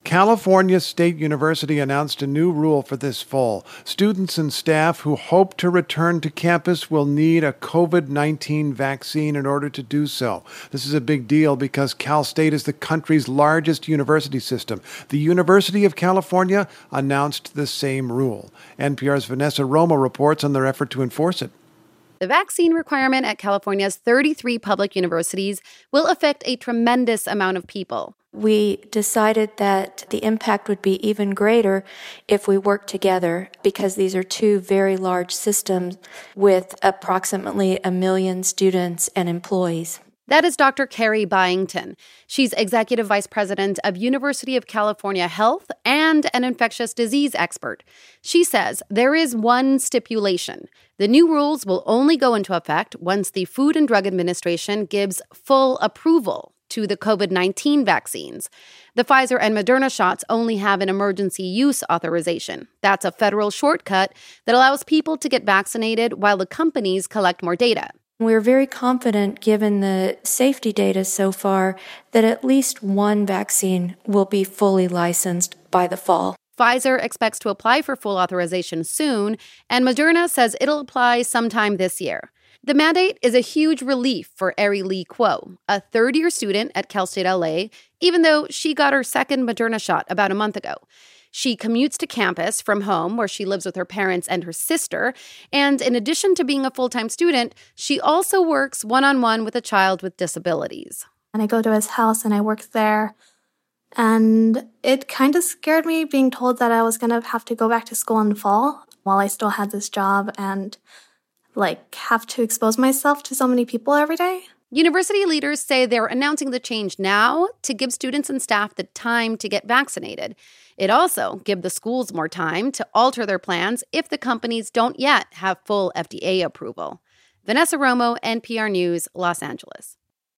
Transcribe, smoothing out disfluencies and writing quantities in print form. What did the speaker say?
California State University announced a new rule for this fall. Students and staff who hope to return to campus will need a COVID-19 vaccine in order to do so. This is a big deal because Cal State is the country's largest university system. The University of California announced the same rule. NPR's Vanessa Romo reports on their effort to enforce it. The vaccine requirement at California's 33 public universities will affect a tremendous amount of people. We decided that the impact would be even greater if we worked together because these are two very large systems with approximately 1 million students and employees. That is Dr. Carrie Byington. She's Executive Vice President of University of California Health and an infectious disease expert. She says there is one stipulation. The new rules will only go into effect once the Food and Drug Administration gives full approval to the COVID-19 vaccines. The Pfizer and Moderna shots only have an emergency use authorization. That's a federal shortcut that allows people to get vaccinated while the companies collect more data. We're very confident, given the safety data so far, that at least one vaccine will be fully licensed by the fall. Pfizer expects to apply for full authorization soon, and Moderna says it'll apply sometime this year. The mandate is a huge relief for Eri Lee Kuo, a third-year student at Cal State LA, even though she got her second Moderna shot about a month ago. She commutes to campus from home, where she lives with her parents and her sister. And in addition to being a full-time student, she also works one-on-one with a child with disabilities. And I go to his house and I work there. And it kind of scared me being told that I was going to have to go back to school in the fall while I still had this job and have to expose myself to so many people every day. University leaders say they're announcing the change now to give students and staff the time to get vaccinated. It also gives the schools more time to alter their plans if the companies don't yet have full FDA approval. Vanessa Romo, NPR News, Los Angeles.